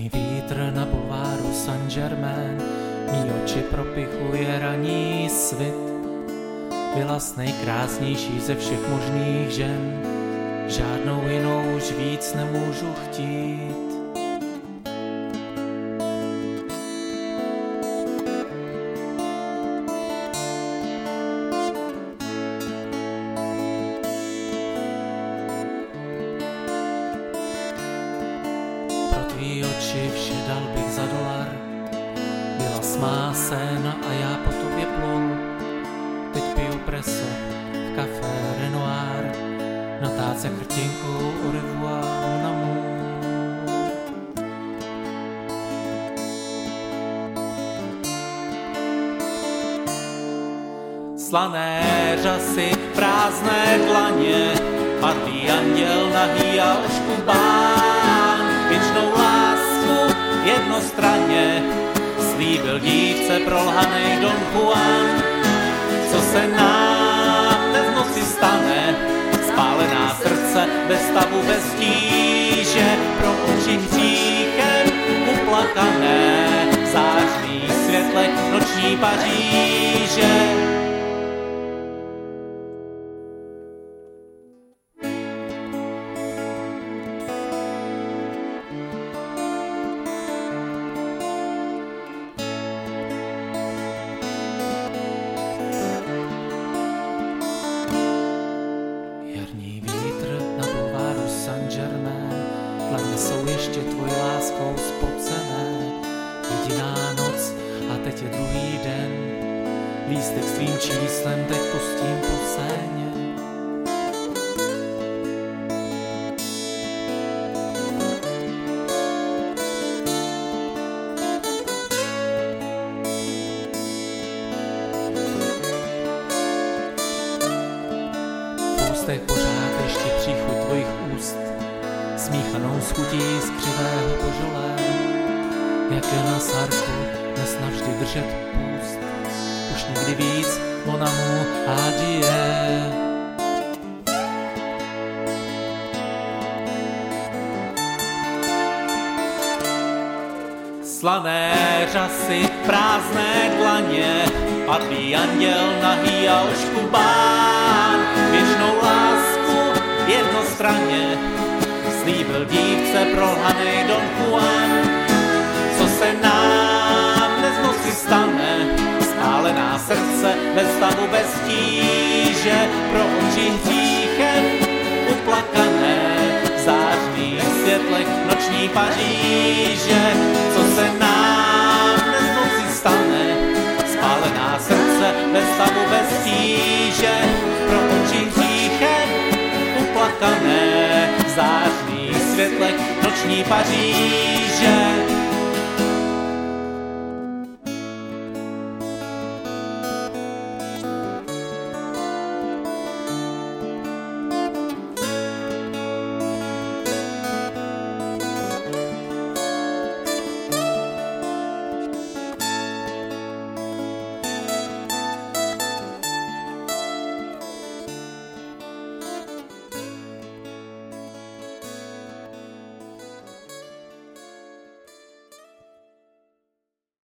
Jarní vítr na bulváru Saint-Germain, mý oči propichuje ranní svit. Byla nejkrásnější ze všech možných žen, žádnou jinou už víc nemůžu chtít. Tvý oči vše dal bych za $1. Byla smásena a já po tobě plul. Teď piju preso v café Renoir, na táce krtinku au revoir mon amour. Slané řasy, prázdné dlaně, padlý anděl nahý a oškubán. Věčnou lásku jednostranně slíbil dívce prolhanej Don Juan. Co se nám dnes v noci stane, spálená srdce bez stavu, bez tíže, pro oči hříchem uplakané, zářný světlek noční Paříže. Jarní vítr na bulváru Saint-Germain, dlaně jsou ještě tvojí láskou spocené. Jediná noc a teď je druhý den, lístek s tvým číslem teď pustím po scéně. Pořád ještě příchuť tvojich úst, smíchanou s chutí z křivého požolé. Jak je na sarku dnes navždy držet půst, už nikdy víc mon amour adieu. Slané řasy, prázdné dlaně, padlý anděl nahý a oškubán. Věčnou lásku jednostranně slíbil dívce prolhanej Don Juan. Co se nám dnes v noci stane, spálená srdce bez stavu, bez tíže, pro oči hříchem uplakané, zářný světlek noční Paříže. Co se nám dnes v noci stane, spálená srdce bez stavu, bez tíže, pro oči hříchem uplakané, zářný světlek noční Paříže.